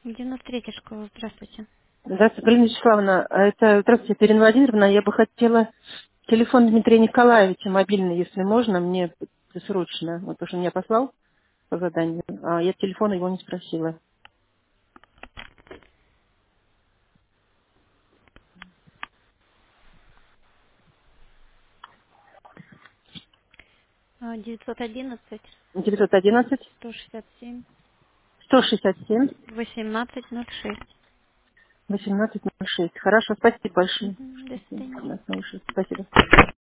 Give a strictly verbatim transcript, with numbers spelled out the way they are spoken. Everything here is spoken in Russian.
девяносто третья школа, здравствуйте. Здравствуйте, Галина Вячеславовна. А Это, здравствуйте, это Ирина Владимировна. Я бы хотела телефон Дмитрия Николаевича, мобильный, если можно, мне срочно. Вот потому что он меня послал по заданию, а я телефона его не спросила. А, девятьсот одиннадцать девятьсот одиннадцать сто шестьдесят семь сто шестьдесят семь восемнадцать ноль шесть. восемнадцать ноль шесть. Хорошо, спасибо большое. Мгм, до свидания. Спасибо. Спасибо.